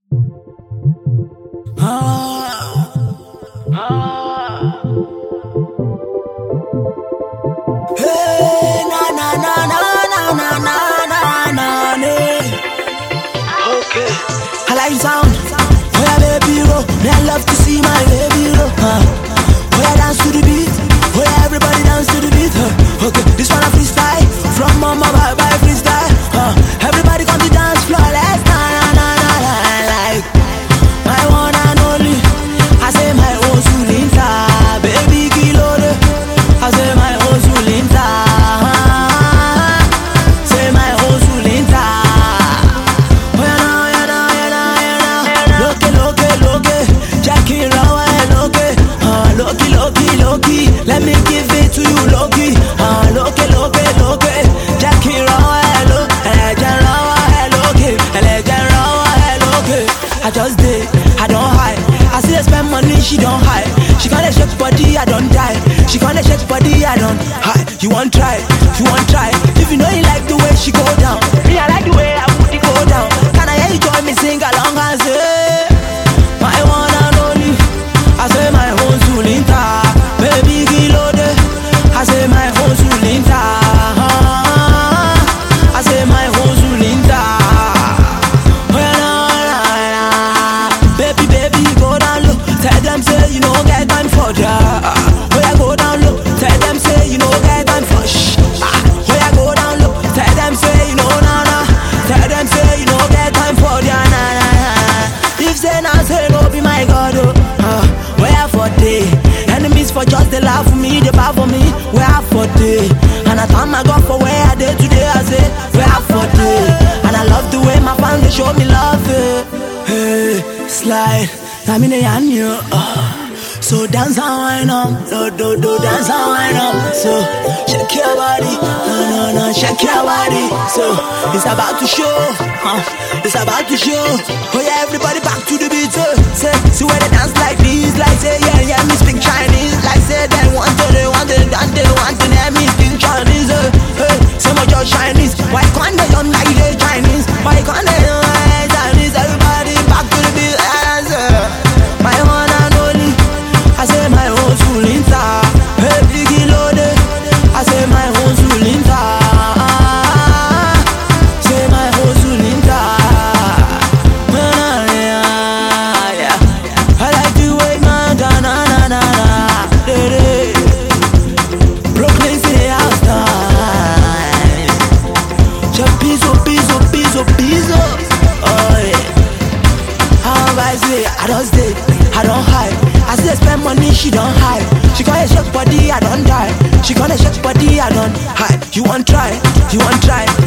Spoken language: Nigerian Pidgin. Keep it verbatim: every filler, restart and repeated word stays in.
Ah, ah. Hey, na na na na na na na na na na. Okay. I like the sound. Oh yeah, baby, roll. Me I love to see my baby roll. Huh. Oh yeah, dance to the beat. Oh yeah, everybody dance to the beat. Huh. Okay, this one a freestyle from Mama bye bye freestyle. Huh. Everybody come to dance floor. Let's na na na na na. Like my one and only. I say my own Zulinta, baby kilo de. I say my own Zulinta. Say my own Zulinta. Oh yeah, no, yeah, no, yeah, no, yeah, no. Loki, Loki, Loki, Jackie Rawa, Loki. Ah, Loki, Loki, Loki. Let me give it to you, Loki. Ah, Loki, Loki, Loki, Jackie Rawa, Loki. Legend Rawa, Loki. Legend Rawa, Loki. I just did, I don't hide. I see her spend money, she don't hide. She gonna shake body, I don't die. She gonna shake body, I don't hide. You want try, you want try. If you know you like the way she go down, me I like the way I put it go down. Can I hear you join me sing along and say my one and only? I say my own Zulinta, baby kilo de. I say my own Zulinta. I say my own Zulinta. Oh yeah, nah, nah, nah. Baby, baby, go down low. Tell them say you know get time for ya. Oh yeah, go down low. Tell them say you know get time for shh. Ah, oh yeah, go down low. Tell them say you know nah nah. Tell them say you know get time for ya nah nah nah. If say nah say no be my God oh. Ah, where for day? Enemies for just they laugh for me, they bow for me. Where for day? And I thank my God for where I did today. I say where for day? And I love the way my fans they show me love. Eh. Hey, slide. I'm in the hand, you. Uh, so dance and wine up, do do do dance and wine up. So shake your body, no no no, shake your body. So it's about to show, huh? It's about to show. Oh yeah, everybody back to the beat. So say, see where they dance like this, like say yeah yeah me speak Chinese, like say they want to, they want to, and they want to let me speak Chinese. Uh, hey, so much of Chinese. Why can't they don't like the Chinese? Why can't they don't like Chinese? Everybody back to the beat. My one and only, I say my own Zulinta, baby kilo de. I say my own Zulinta, say my own Zulinta. Yeah, yeah. I like the way na na na na na na. Brooklyn City house time. Just piso, piso, piso, piso. Oh yeah. How I say, I don't stay, I don't hide. I see her spend money, she don't hide. She gonna shake body, I don't die. She gonna shake body, I don't hide. You want try, you want try.